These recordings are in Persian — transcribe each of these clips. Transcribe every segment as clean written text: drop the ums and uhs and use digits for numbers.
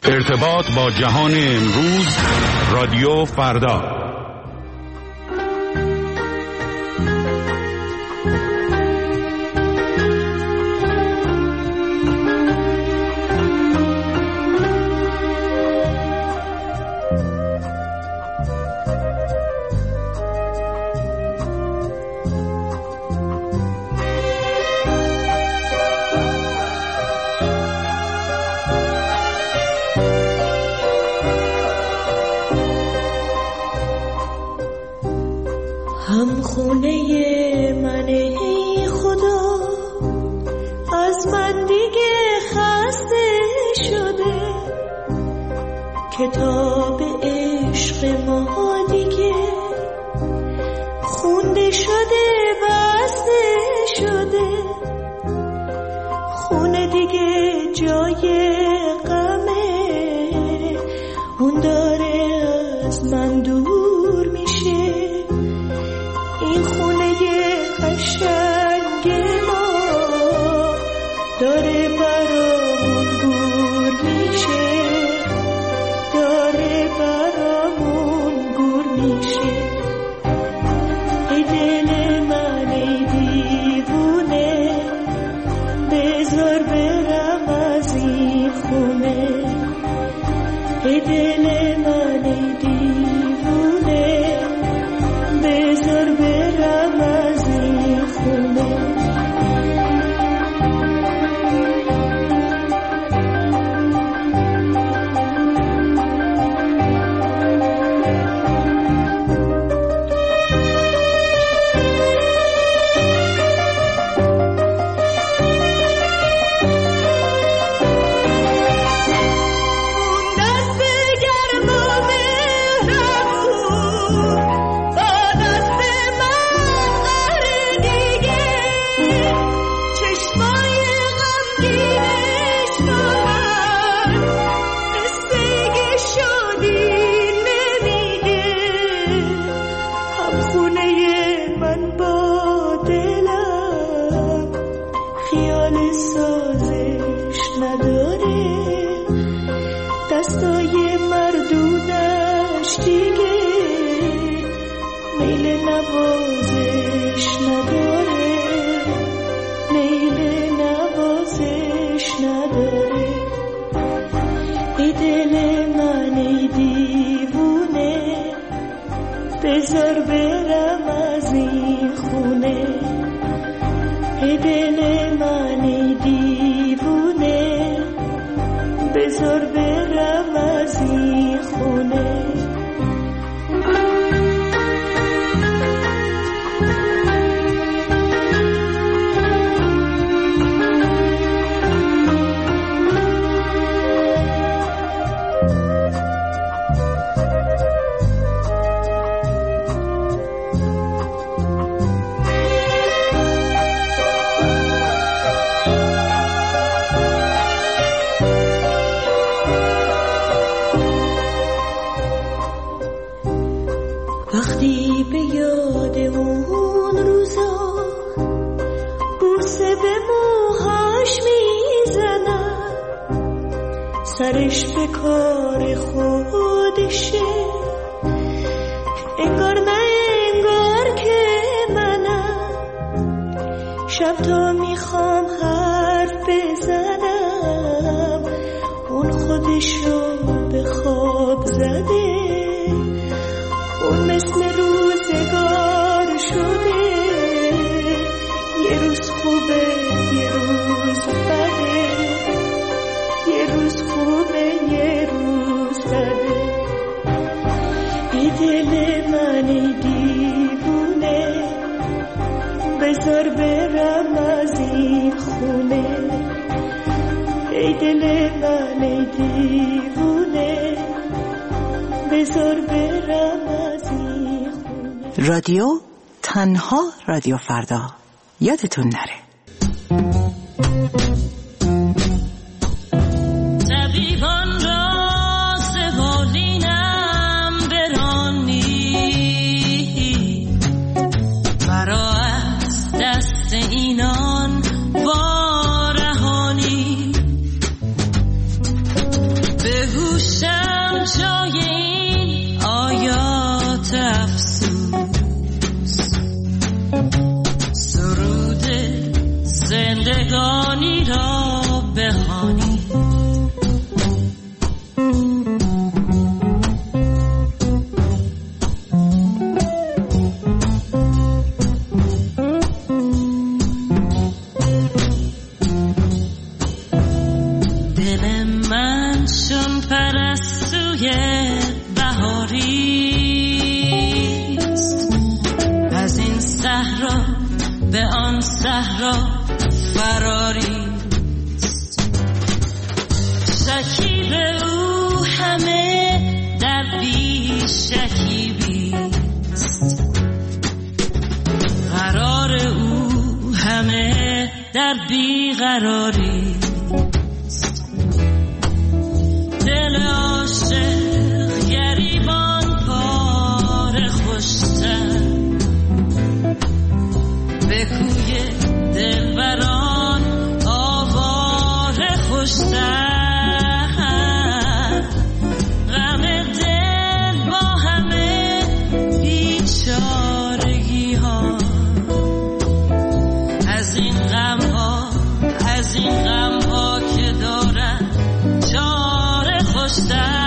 ارتباط با جهان امروز، رادیو فردا. هم خونه من ای خدا، از من دیگه خسته شده، کتاب عشق ما دیگه خونده شده، بسته شده، خونه دیگه جای غمه، اون داره از من دور میشه، این خونه قشنگ ما داره برامون گور میشه، داره برامون گور میشه. ای دل من ای دیوونه، بذار برم از این خونه. ای دل من ای دیوونه، بذار برم از این خونه. دستای مردونش دیگه میل نوازش نداره، میل نوازش نداره. ای دل من ای دیوونه، بذار برم از این خونه. ای دل من ای دیوونه، بذار برم از این خونه. وقتی به یاد اون روزا بوسه به موهاش میزنم، سرش به کار خودشه، انگار نه انگار که منم. شب تا میخوام حرف بزنم، اون خودشو به خواب زده، اون مثل روزگار شده، یه روز خوبه یه روز بده، یه روز خوبه یه روز بده. ای دل من ای دیوونه، بذار برم از این خونه. ای دل من ای دیوونه، بذار برم از این خونه. رادیو تنها رادیو فردا، یادتون نره. طبیبان را سوالینم برانی، مرا از دست اینان وارهانی. بگو چون پرستوی بهاریست، از این صحرا به آن صحرا فراریست. شکیب او همه در بی شکیبیست، قرار او همه در بی قراریست. دل عاشق گریبان پاره خوشتر، به کوی دلبران آواره خوشتر. غم دل با همه بیچارگی ها، از این غم ها، از این غم ها که دارن چاره خوشتر.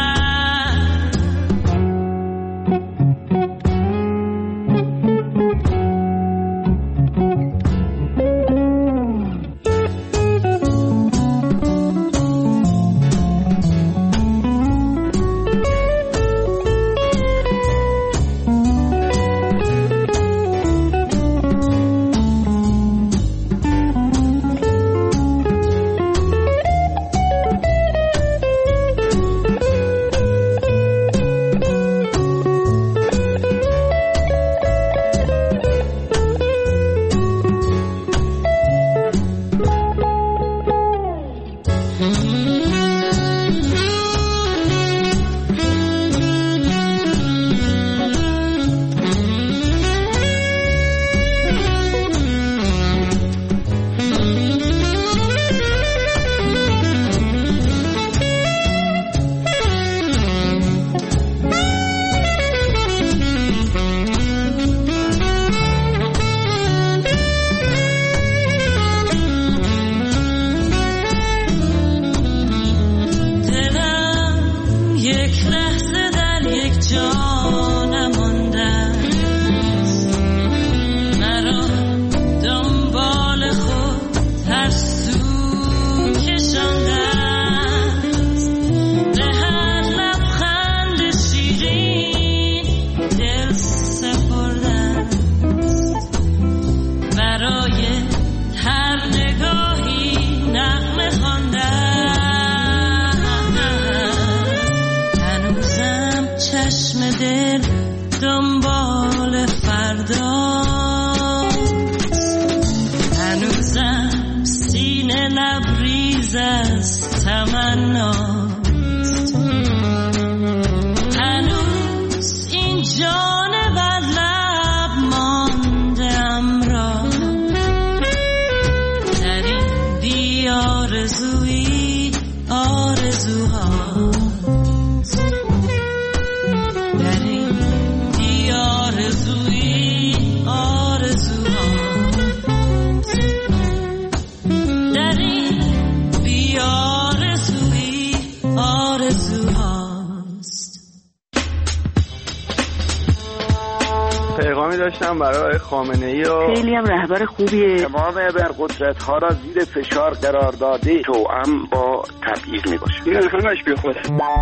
داشتم برای خامنه‌ای و خیلی هم رهبر خوبیه. تمام ابرقدرت‌ها را زیر فشار قرار داده، توأم با تبعیض میباشه. این همش بی خوده.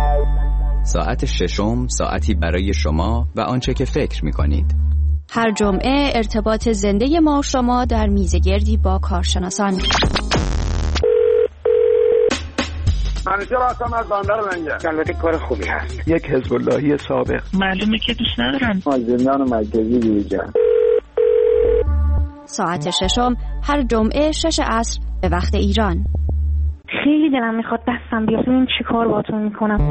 ساعت ششم، ساعتی برای شما و آنچه که فکر میکنید. هر جمعه ارتباط زنده ما و شما در میزگردی با کارشناسان. همیشه راستم از بندر منگه. البته کار خوبی هست. یک حزب اللهی سابق. معلومه که دوست ندارن. از زندان مرکزی بیرون. ساعت ششم هر جمعه 6 عصر به وقت ایران. خیلی دلم میخواد دستم بیاد. این چی کار باتون میکنم؟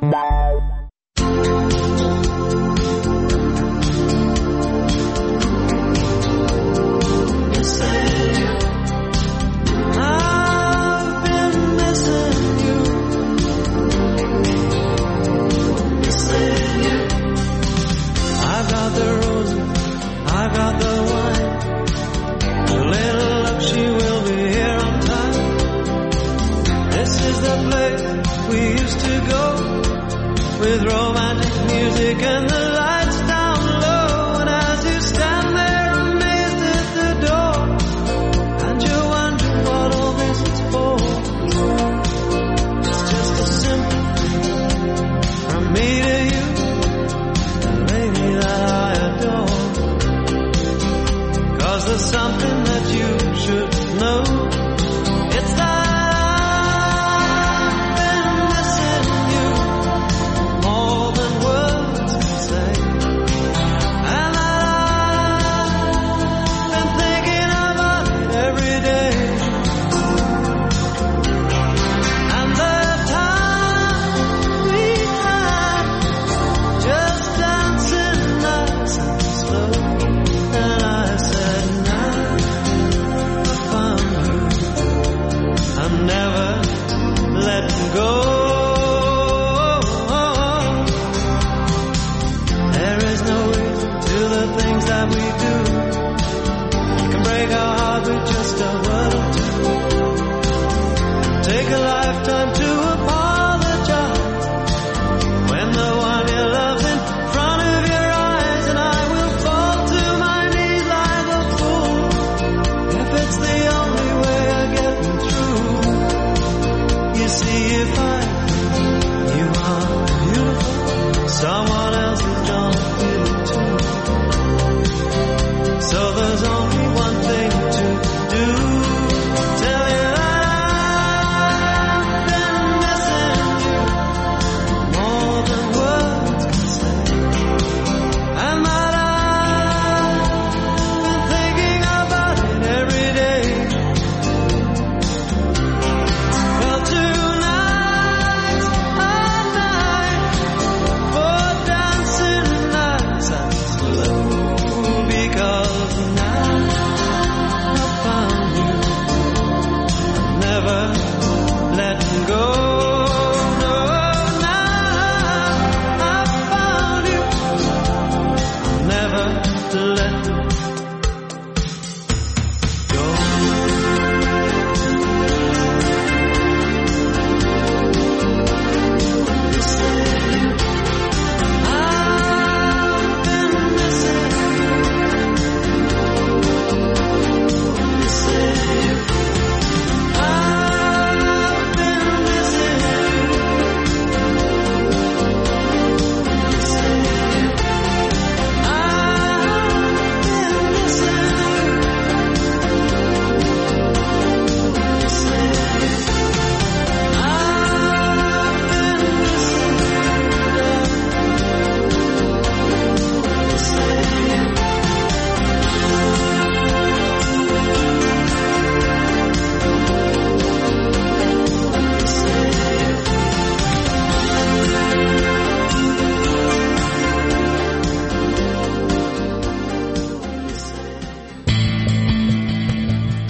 With romantic music and the lights down low, and as you stand there amazed at the door, and you wonder what all this is for. It's just a simple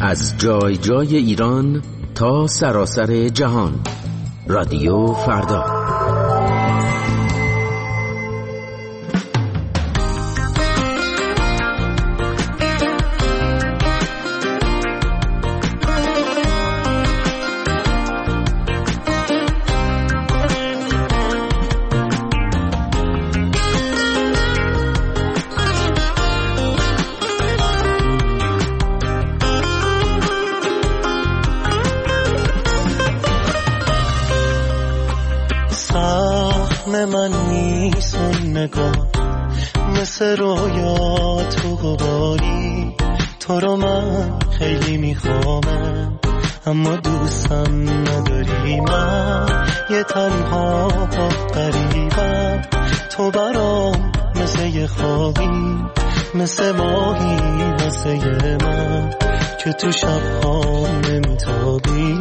از جای جای ایران تا سراسر جهان. رادیو فردا. من نیستون نگاه مثل رویا تو غباری، تو رو من خیلی میخوامم اما دوستم نداری. من یه تنها غریبم، تو برام مثل یه خوابی، مثل ماهی واسه من که تو شبها نمیتابی.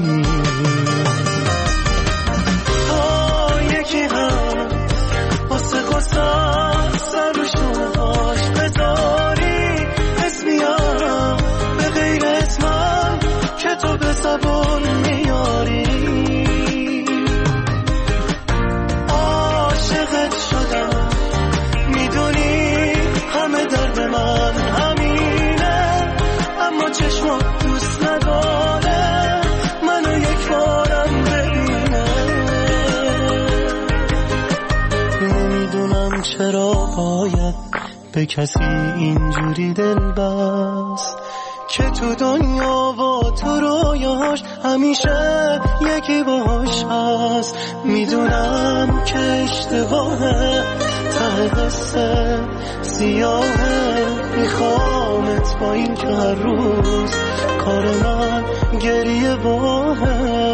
چرا باید به کسی اینجوری دل بست که تو دنیا و تو رویاش همیشه یکی باش هست. میدونم که اشتباهه، ته قصه سیاهه، میخوامت با این که هر روز کار من گریه باهه.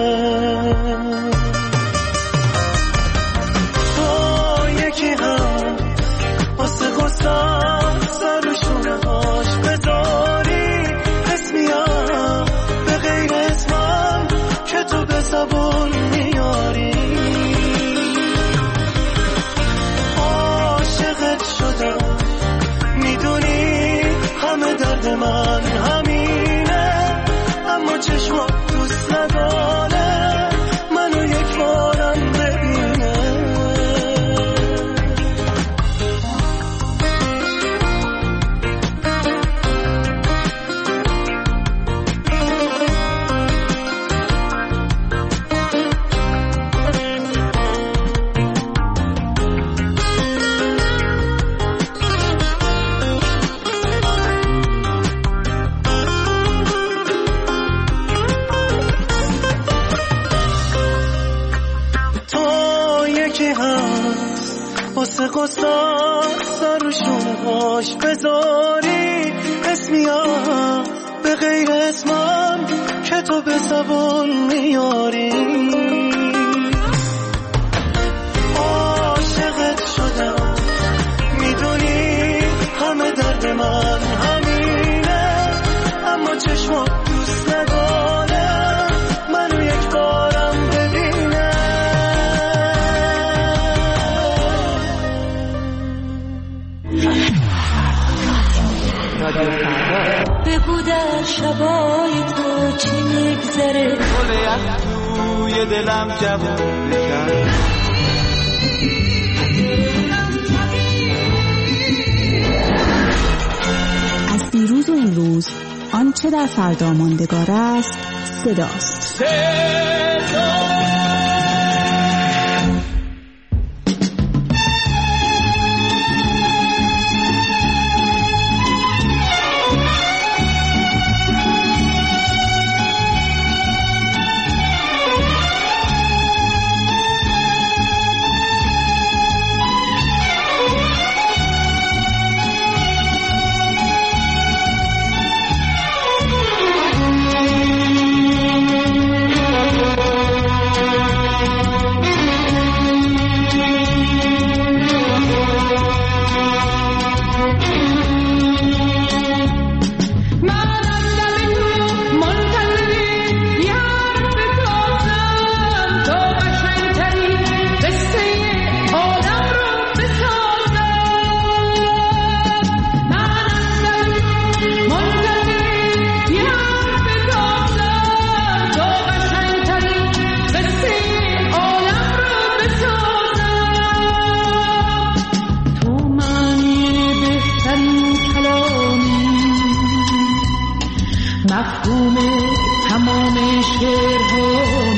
واسه گستم سر رو شونه هاش بذاری، اسمیم به غیر اسمم که تو به زبون میاری. عاشقت شدم، میدونی همه درد من همینه، اما چشمات دوست نداره منو یک بارم ببینه. واسه قصد سر رو شونه هاش بذاری، اسمیم به غیر اسمم که تو به زبان میاری. عاشقت شدم، میدونی همه درد من همینه، اما چشمات دوست نداره منو یک بارم ببینه. بگو در شبای تو چی میگذره، گل یخ توی دلم جوون بشن. از دیروز و امروز آنچه در فردا ماندگار است صداست. مفهوم تمام شعرها،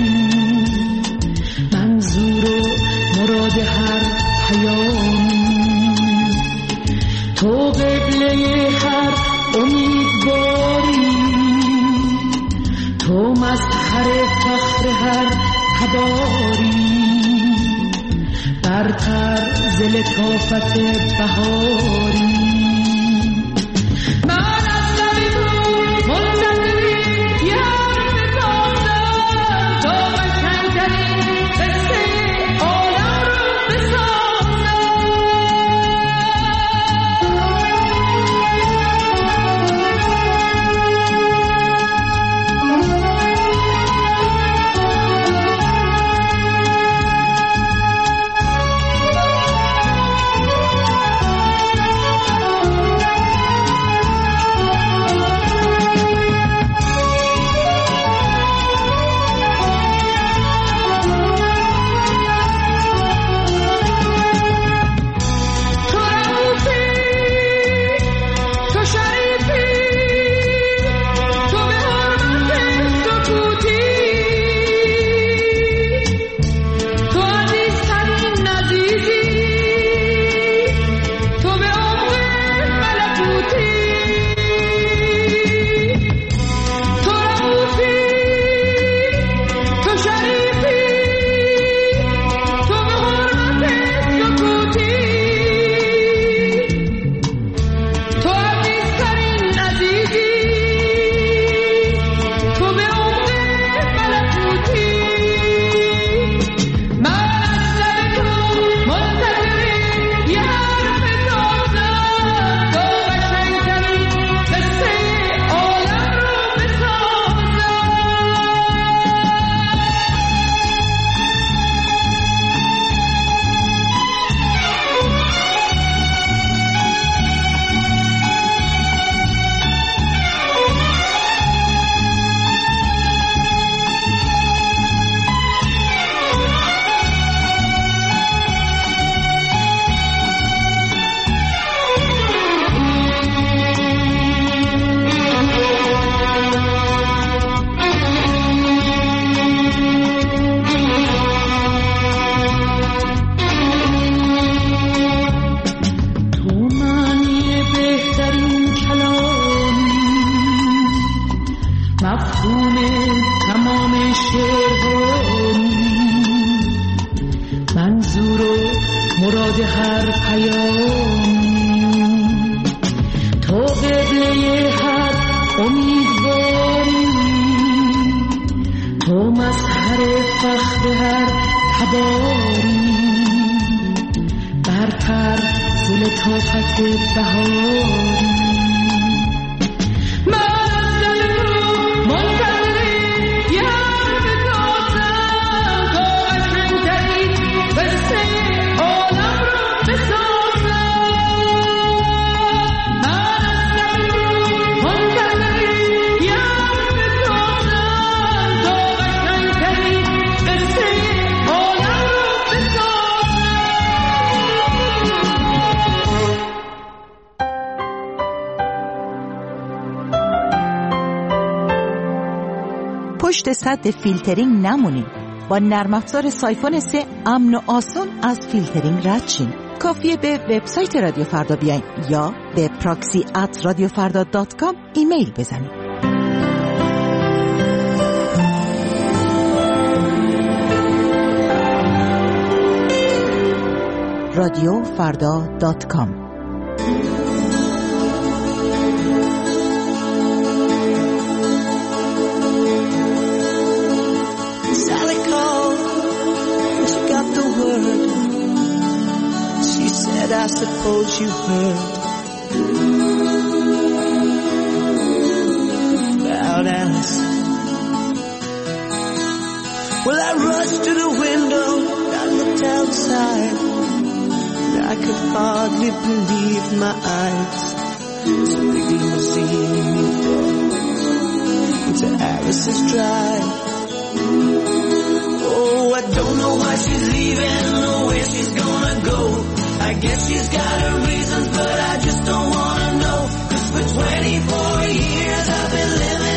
منظور و مراد هر پیام، تو قبله هر امیدواری، تو مظهر فخر هر تباری، برتر ز لطافت بهاری. پشت سد فیلترینگ نمونید. با نرم افزار سایفون 3 امن و آسان از فیلترینگ رد شین. کافیه به وبسایت رادیو فردا بیاین یا به proxy@radiofarda.com ایمیل بزنید. radiofarda.com I suppose you heard about Alice. Well, I rushed to the window, I looked outside, and I could hardly believe my eyes. This big limousine into Alice's drive. Oh, I don't know why she's leaving or where she's gonna go. I guess she's got her reasons, but I just don't wanna know. 'Cause for 24 years I've been living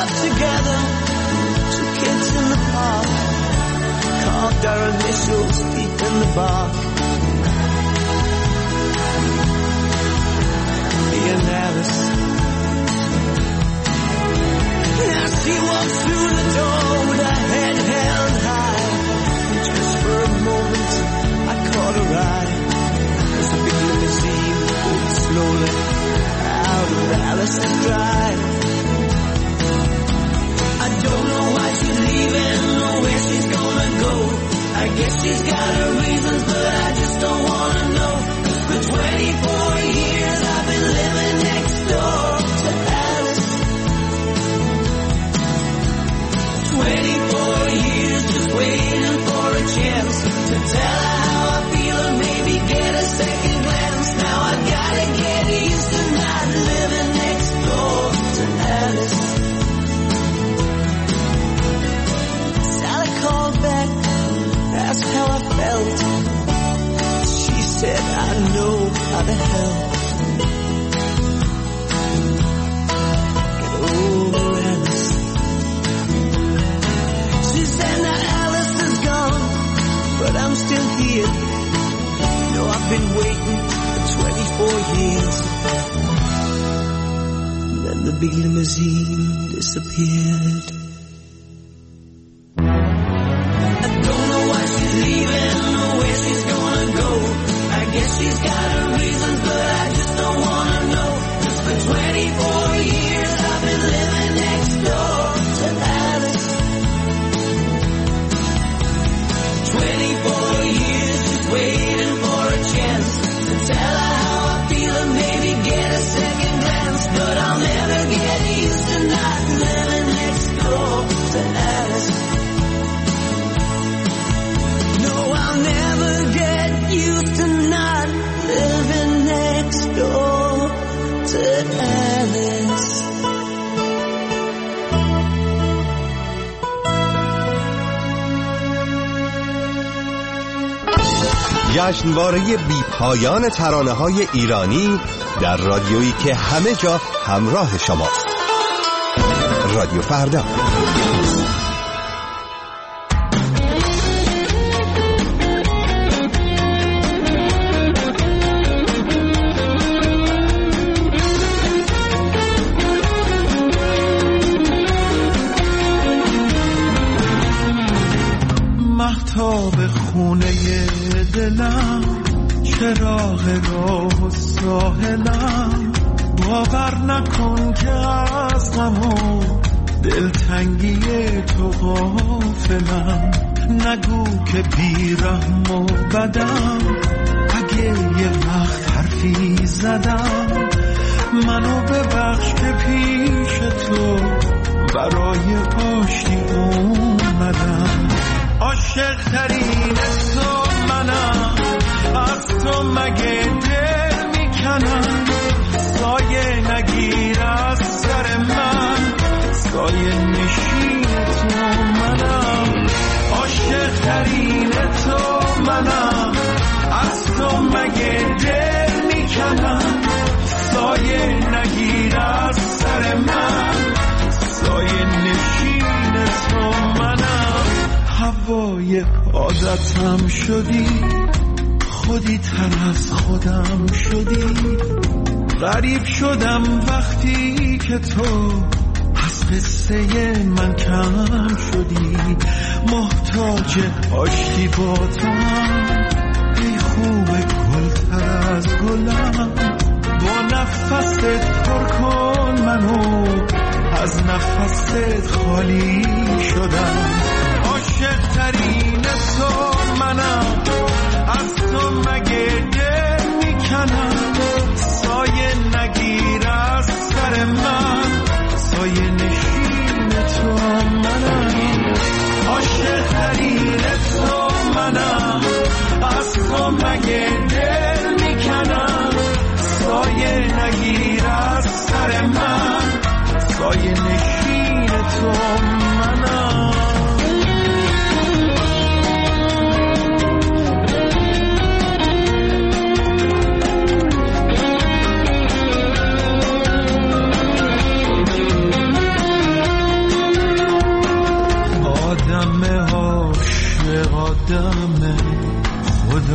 out together, 2 kids in the park, carved our initials deep in the bark. Me and Alice. Now she walks through the door with her head held high, and just for a moment I caught her eye. As the big limousine pulled slowly out of Alice's drive. I don't know why she's leaving or where she's gonna go. I guess she's got her reasons, but I just don't wanna know. For 24 years I've been living next door to Alice. 24 years just waiting for a chance to tell her how I feel and maybe get a second glance. Now I gotta get used to not living next door to Alice. Sally called back, asked how I felt. She said I know how to help. Get over Alice. She said now Alice is gone, but I'm still here. You know I've been waiting for 24 years. And then the big limousine disappeared. I don't know why she's leaving or where she's gonna go. I guess she's got her reasons, but I just don't wanna know. 'Cause for 24 years I've been living next door to Alice. 24 years just waiting for a chance to tell her how I feel and maybe get a second glance. But I'll never get used to not living next door to Alice. No, I'll never get used to not living next door to Alice. جشنواره بی پایان ترانه‌های ایرانی در رادیویی که همه جا همراه شماست. رادیو فردا. مهتاب خونه دلم، چراغ راه و ساحلم، باور نکن که از غم و دلتنگی تو غافلم. نگو که بیرحم و بدم، اگه یه وقت حرفی زدم، منو ببخش که پیش تو برای آشتی اومدم. عاشق ترین تو منم، از تو مگه دل میکنم. سایه نگیر از سر من، سایه نشین تو منم. عاشق ترین تو منم، از تو مگه دل میکنم. سایه نگیر از سر من، سایه نشین تو منم. هوای عادتم شدی، خودی تر از خودم شدی. غریب شدم وقتی که تو از قصه من کم شدی. محتاج آشتی با تو هم، ای خوب گلتر از گلم. با نفست پر کن منو، از نفست خالی شدم. عاشق ترین تو منم، از تو مگه دل میکنم. سایه نگیر از سر من، سایه نشین تو منم. عاشق ترین تو منم، از تو مگه دل میکنم. سایه نگیر از سر من، سایه نشین تو منم.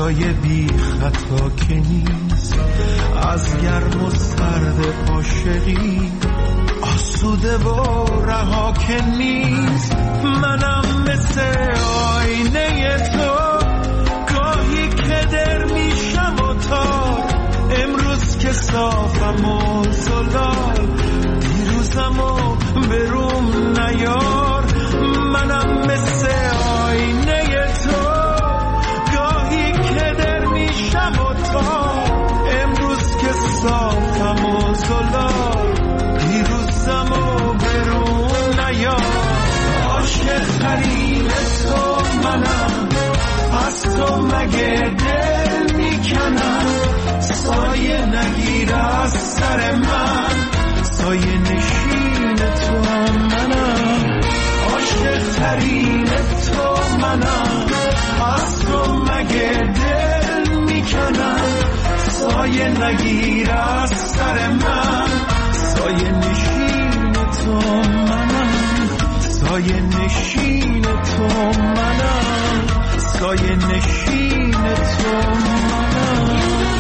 جای بی خطا که نیست، از گرم و سرد عاشقی آسوده و رها که نیست. منم مثل آینه تو، گاهی که در میشم و تار، امروز که صافم و زلال، دیروزم و بروم نیار. منم مثل آینه تو، گاهی که در میشم و تار، امروز که صافم و زلال، دیروزم و بروم نیار. عاشق ترین تو منم، از تو مگه دل میکنم، سایه نگیر از سر من، سایه نشین تو منم. عاشق ترین تو منم، از تو مگه دل میکنم، سایه نگیر از سر من، سایه نشین تو منم، سایه نشین تو منم، سایه نشین تو منم.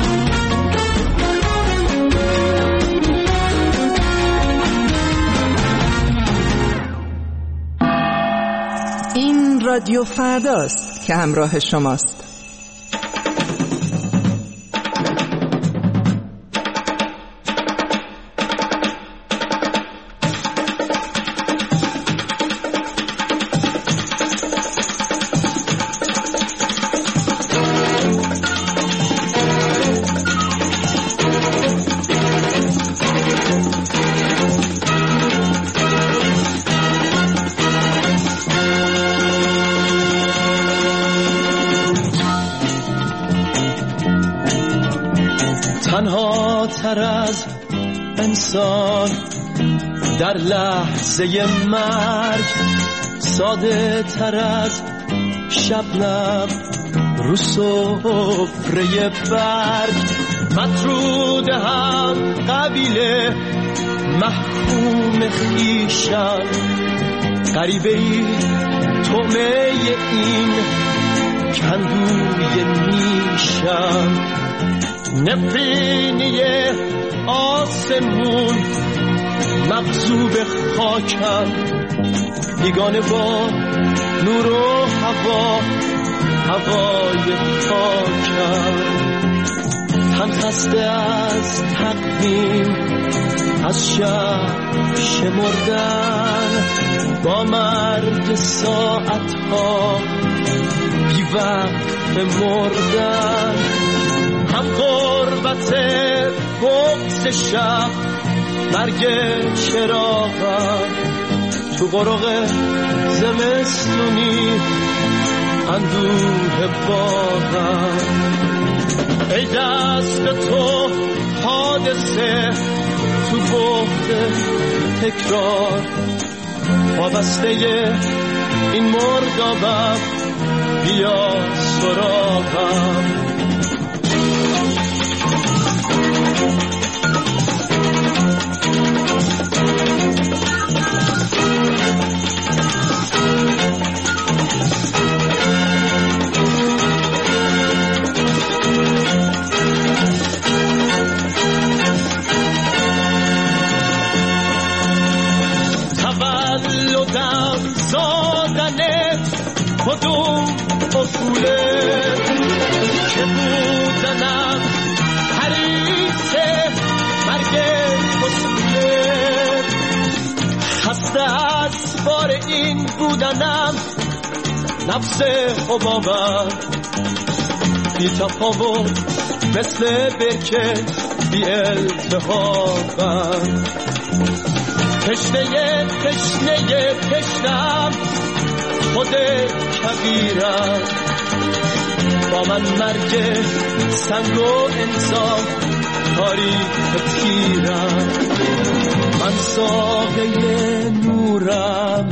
این رادیو فرداست که همراه شماست. تنها تر از انسان در لحظه مرگ، ساده تر از شبنم رو سفره برگ، مطرود هم قبیله محکوم خیشم، غریبه ای طعمه این کندوی نیشم، نفرینی آسمون مغصوب خاکم، بیگانه با نور و هوا هوای خاکم، تن خسته از تقویم از شب شمردن، با مرگ ساعتها بی وقت مردن، هم غربت بغض شب مرگ چراغم، تو غرق زمستونی اندوه باغم. ای دست تو حادثه تو بحت تکرار، وابسته این مردابم بیا سراغم. کدوم اصوله که بودنم حریص مرگ اصوله، خسته از بار این بودنم نفس حبابم، بی تفاوت مثل برکه بی التهابم، تشنه تشنم خود کبیرم، با من مرگ سنگ و انسان تاریخ تیرم، من ساقه نورم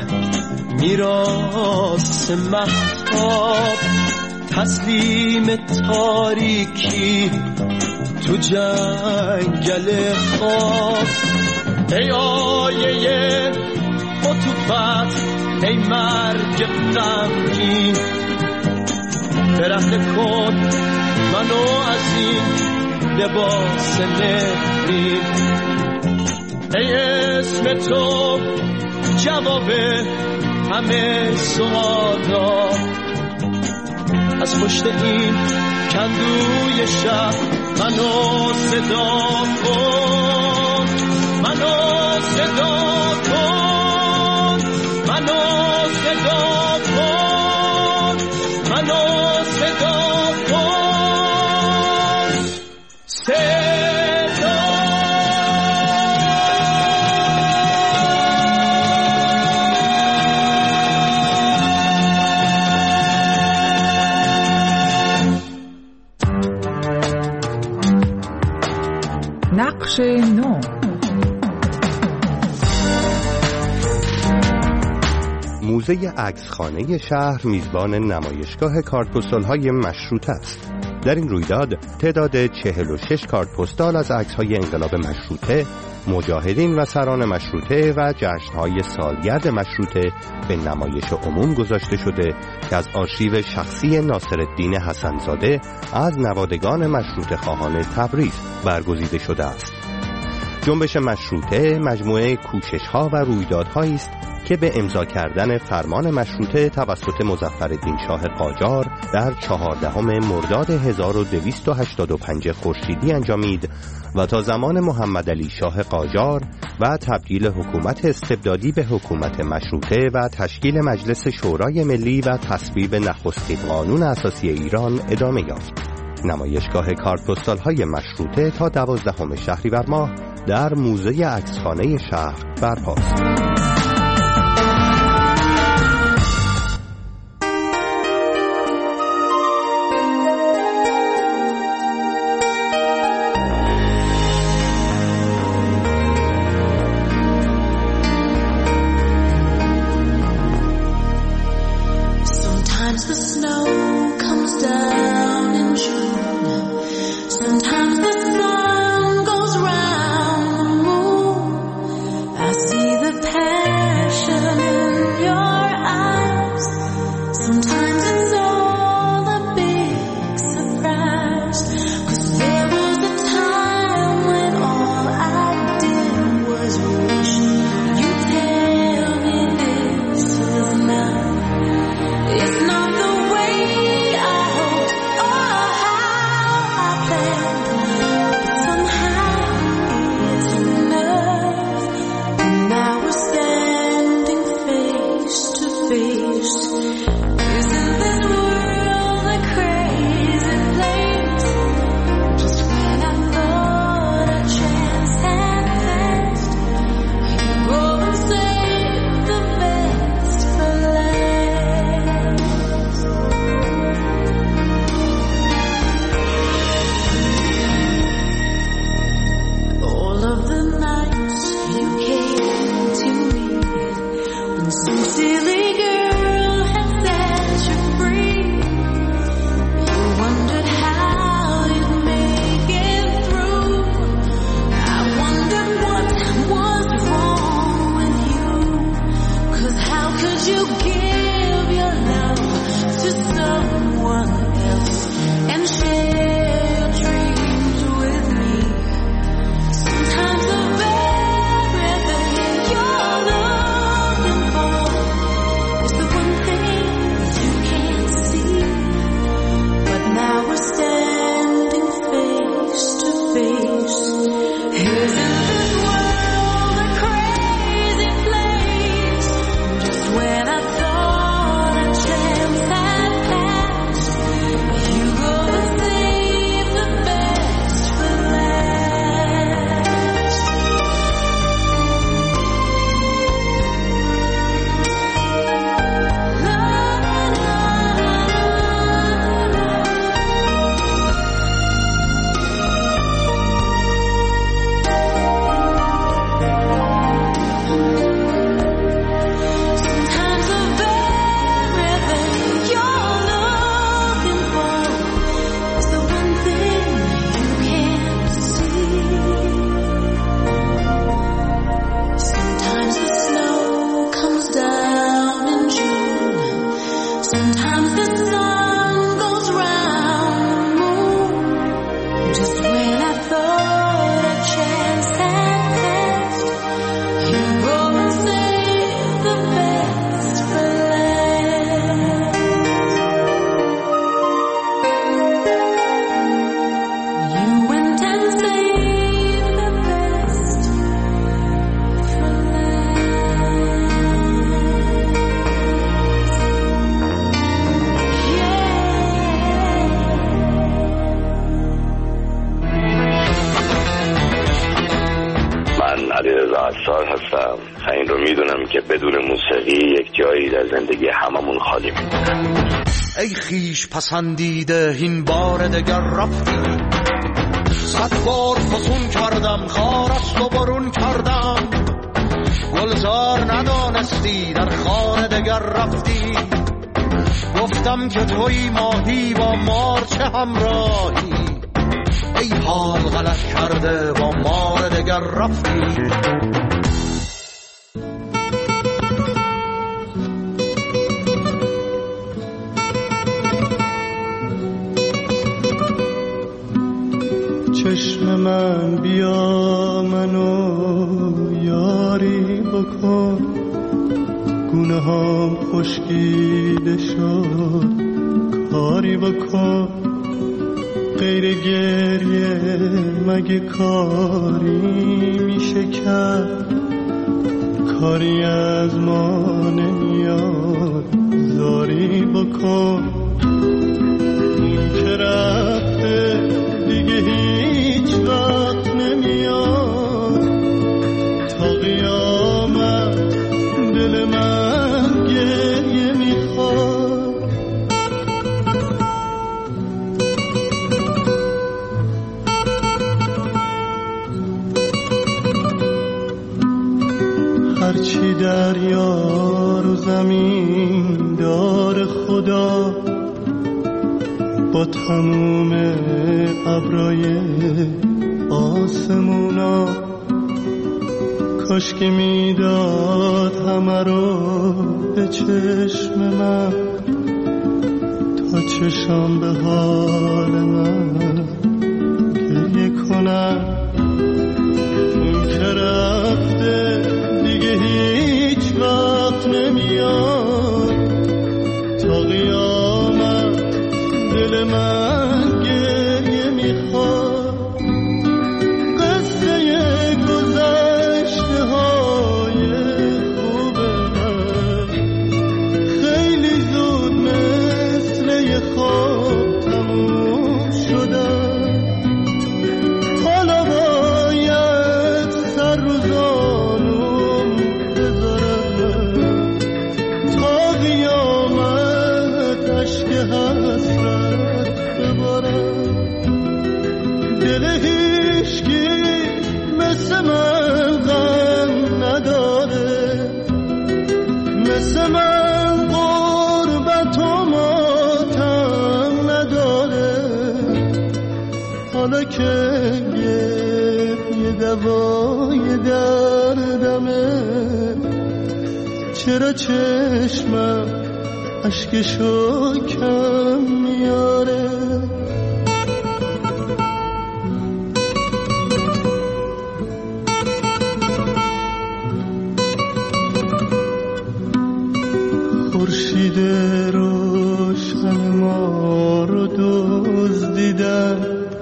میراث مهتاب، تسلیم تاریکی تو جنگل خواب. ای آیه عطوفت، ای مرگ غمگین، برهنه کن منو از این لباس نفرین. ای اسم تو جواب همه سوالا، از پشت این کندوی شهر منو صدا کن، منو صدا کن، منو صدا کن، منو صدا کن. نقش نو. موزه عکسخانه شهر میزبان نمایشگاه کارت‌پستال‌های مشروطه است. در این رویداد تعداد 46 کارت پستال از عکس‌های انقلاب مشروطه، مجاهدین و سران مشروطه و جشن‌های سالگرد مشروطه به نمایش عموم گذاشته شده که از آرشیو شخصی ناصرالدین حسن‌زاده از نوادگان مشروطه خواهان تبریز برگزیده شده است. جنبش مشروطه مجموعه کوشش‌ها و رویدادهایی است که به امضا کردن فرمان مشروطه توسط مظفرالدین شاه قاجار در 14 مرداد 1285 خورشیدی انجامید و تا زمان محمدعلی شاه قاجار و تبدیل حکومت استبدادی به حکومت مشروطه و تشکیل مجلس شورای ملی و تصویب نخستین قانون اساسی ایران ادامه یافت. نمایشگاه کارت‌پستال‌های مشروطه تا 12 شهریور ماه در موزه عکسخانه شهر برپاست. When I thought میدونم که بدون موسیقی یک جایی در زندگی هممون خالی میمونه. ای خیش پسندیده این بار دگر رفتی، 100 بار فسون کردم خارست و برون کردم، گلزار ندانستی در خانه دگر رفتی، گفتم که توی ماهی با مار چه همراهی، ای حال غلط کرده با مار دگر رفتی. چشم من بیا منو یاری بکن، گونه هم خشکیده شد کاری بکن، غیر گریه مگه کاری میشه کرد، کاری از ما نمیاد زاری بکن، این که رفته دیگه هیچ وقت نمیاد، تا قیامت دل من گریه میخواد. هرچی دریا رو زمین دار خدا، با تموم ابرای آسمونا، کاش که میداد همه رو به چشم من، تا چشم به حال من گریه کنم، اون که رفته دیگه هیچ وقت نمیاد، تا قیامت دل من گریه میخواد. قصه گذشته های خوب من خیلی زود مثل یه خواب تموم شدن، حالا باید سر رو زانوم بذارم، تا قیامت عشق حسرت ببارم. دل هیچکی مثل من غم نداره، مثل من غربت و ماتم نداره، حالا که یه دوای دردمه، چرا چشمم اشکشو کم میاره. خورشید روشن ما رو دزدیدن،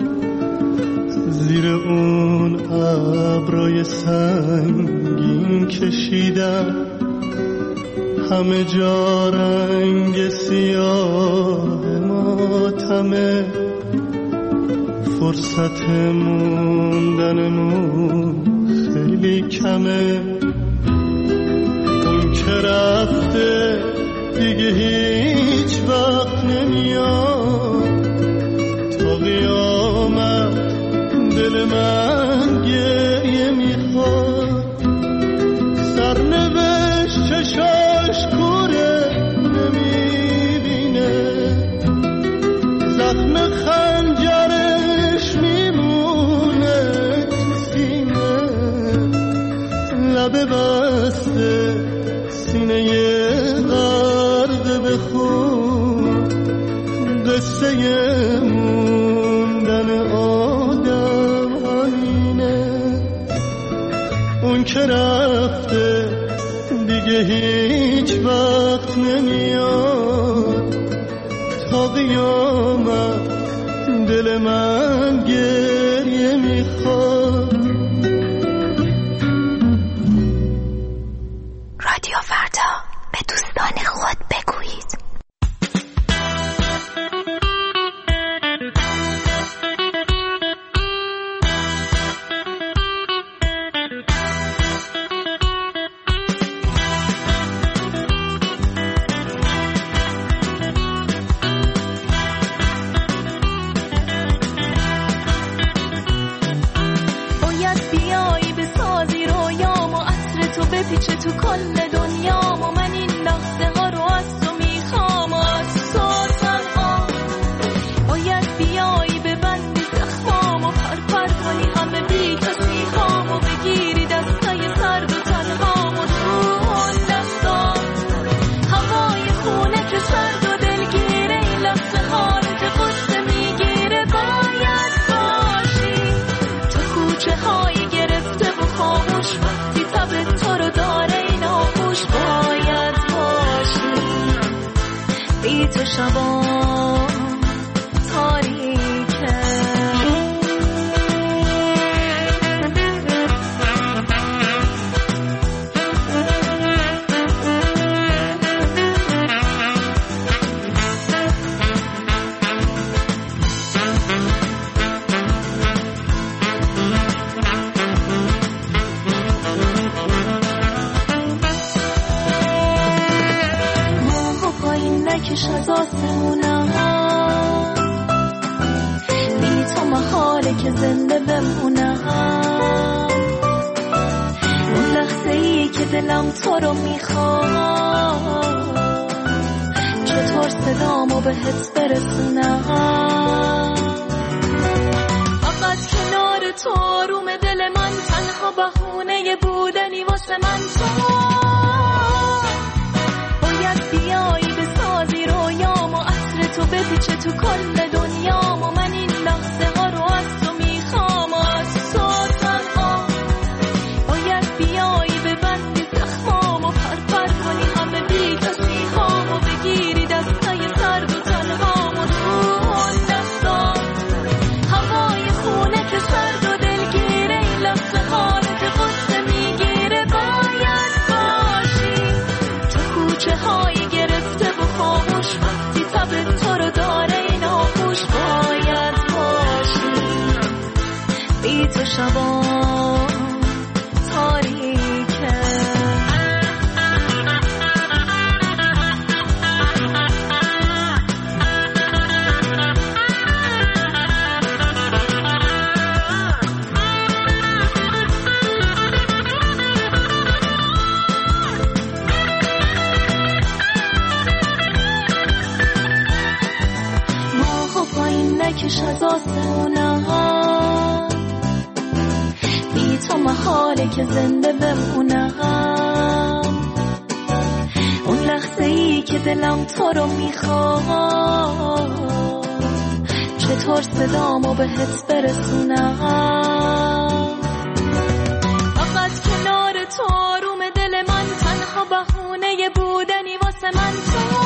زیر اون ابرای سنگین کشیدن، همه جا رنگ سیاه ماتمه، فرصت موندنمون خیلی کمه، اون که رفته دیگه هیچ وقت نمیاد، تا قیامت دل من گریه میخواد. سرنوشت چشاش کوره نمیبینه، زخم خنجرش میمونه تو سینه، لبه بسته سینه غرق به خون، قصه موندن آدم همینه، اون که رفته دیگه هیچ وقت نمیاد، تا قیامت دل من گریه میخواد. رادیو فردا، به دوستان خود بگویید. تو کل دنیام و من این لحظه ها رو از تو میخوام. از تو تنها باید بیایی ببندی زخمام و پرپر کنی همه بی کسی هام و بگیری دستای سرد و تنهام و تو اون دستا هوای خونه که سرد و دلگیره این لحظه ها رو که قصه میگیره. باید باشی تو کوچه های گرفته و خاموش وقتی تب تو رو داره این آغوش. باید باشی بی تو شبا تاریکه. نکش از آسمونم بی تو محاله که زنده بمونم. اون لحظه ای که دلم تو رو میخواد چطور صدامو بهت برسونم. فقط کنار تو آروم دل من تنها بهونه بودنی واسه من. تو باید بیایی بسازی رویام و عطر تو بپیچه تو کل دنیام و من این لحظه ها رو از تو میخوام. از تو تنها باید بیایی ببندی زخمام و پرپر کنی همه بی کسی هام و بگیری دستای سرد و تنهام و تو اون دستا هوای خونه که سرد و دلگیره این لحظه ها رو که قصه میگیره. باید باشی تو کوچه های گرفته و خاموش وقتی تب تو رو داره این آغوش. باید باشی بی تو شبا تاریکه. نکش از آسمونم بی تو محاله که زنده بمونم. اون لحظه ای که دلم تو رو میخواد چطور صدامو بهت برسونم. فقط کنار تو آروم دل من تنها بهونه بودنی واسه من. تو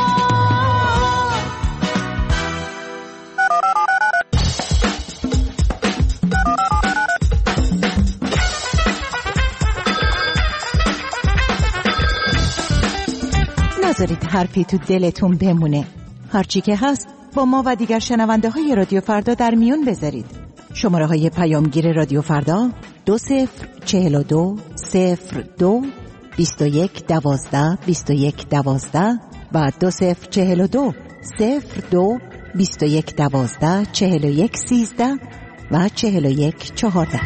نذارید حرفی تو دلتون بمونه. هرچی که هست با ما و دیگر شنونده های رادیو فردا در میون بذارید. شماره های پیامگیر رادیو فردا 2042 02 21 12 21 12 و 2042 02 21 12 41 13 و 41 14.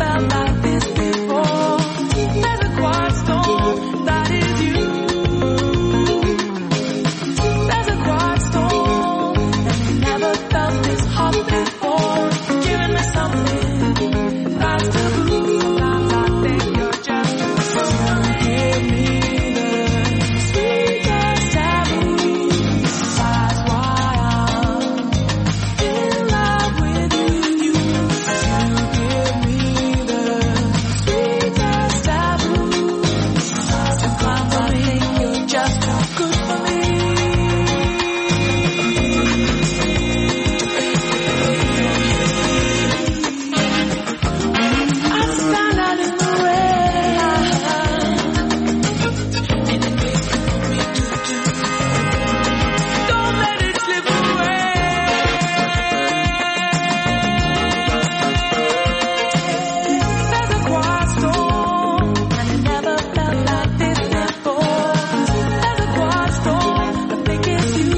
felt like this before. There's a quiet storm that is you. There's a quiet storm and you never felt this hot before. Giving me something that's taboo. Sometimes I think you're just too soon. Give me the sweetest taboo. That's why I'm in love with you. You give me the sweetest taboo. Sometimes I think you're just too good for me. I stand out in the rain, and it makes me want me to do. Don't let it slip away. There's a quiet storm, and it never felt like this before. There's a quiet storm, I think it's you.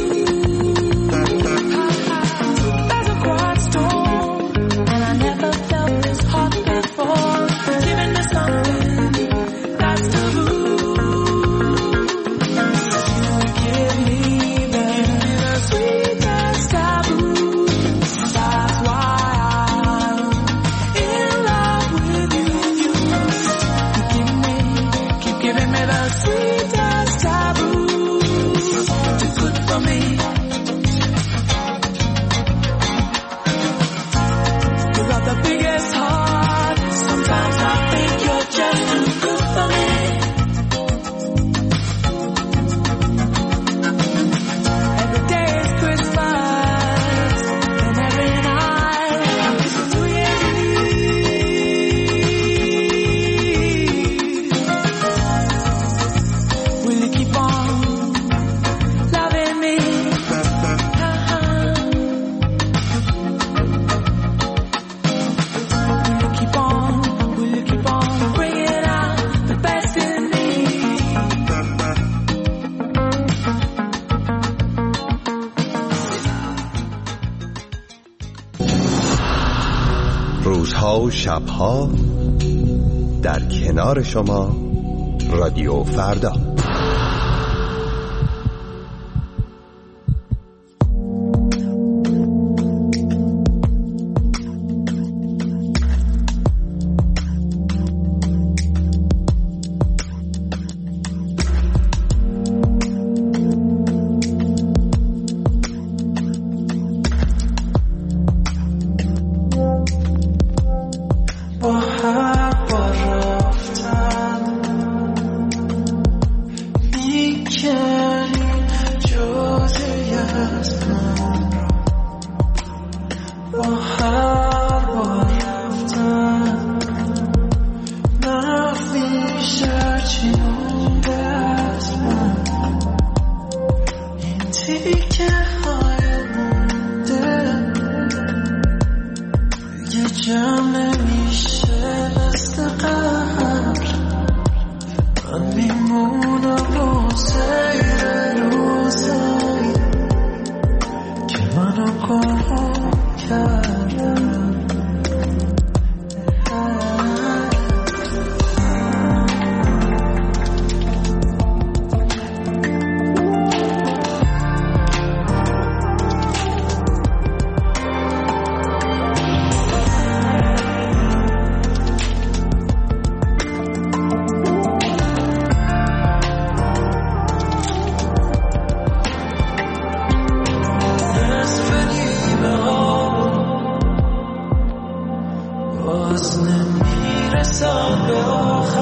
There's a quiet storm, and I never felt this hot before. Giving me something that's taboo. Give me the sweetest taboo. That's why I'm in love with you. You keep giving me the sweetest taboo. Too good for me. You got the biggest heart. Sometimes I think you're just too good for me. Every day is Christmas, and every night is New Year's Eve. Will you keep on loving me? Will you keep on bringing out the best in me? روزها و شبها در کنار شما رادیو فردا. با هر بار رفتن میکنی جزی از من را. با هر بار رفتن نمیشه چی مونده از من. این تیکه های مونده یه جمع نمیشه مثل قبل. من میمونم رو سیر روزایی که منو گم کردم. باز نمیرسم به آخر.